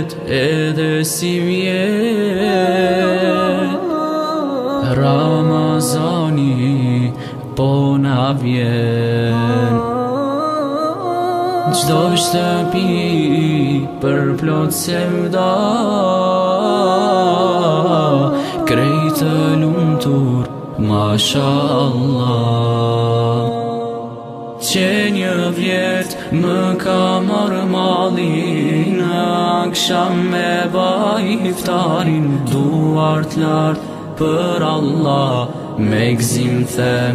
vjet edhe si vjet, Ramazani po na vjen. Gjdo shtëpi për plot sevda, krejtë lumtur, masha Allah. Që një vjet më ka marrë malin, akşam me baj iftarin, duart lart për Allah, me gzim them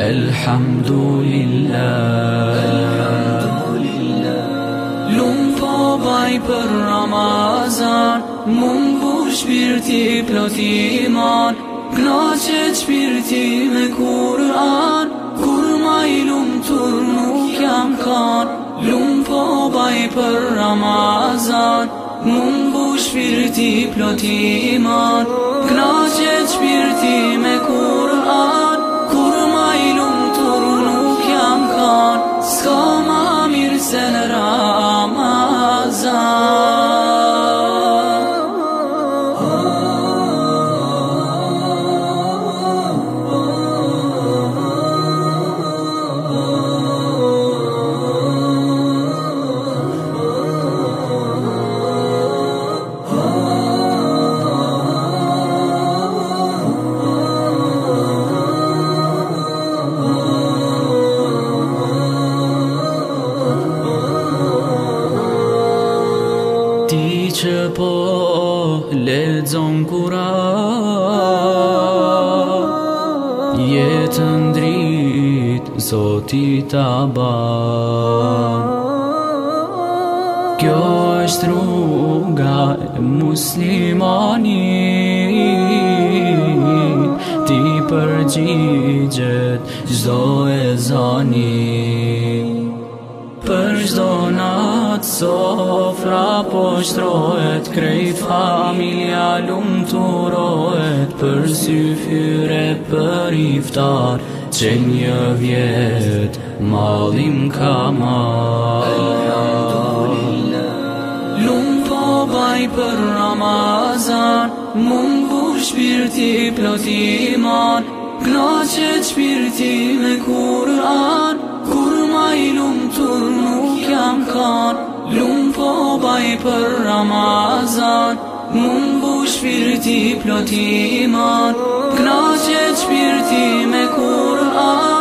Elhamdulillah. Lum po baj për Ramazan, mungu shpirti plot iman, knaqet shpirti me Kur'an, kur ma i lumtur nuk jam kan. Lum po baj për Ramazan, mungu shpirti plot iman, knaqet shpirti me Kur'an, kur ma i lumtur nuk jam kan. S'ka ma mirë se Ramazan. Ti që po lexon Kur'an, jetën drit Zoti ta ban. Kjo është rruga e muslimanit, ti përgjigjet çdo ezani. Për çdo natë sofra po shtrohet, krejt familja lumturohet, për sy fyre për iftar, që një vjet mallim ka marr. Lum po baj për Ramazan, mungu shpirti plot iman, knaqet shpirti me Kur'an, kur ma i lumtur nuk jam kan. Lum po baj për Ramazan, mungu shpirti plot iman, knaqet shpirti me Kur'an.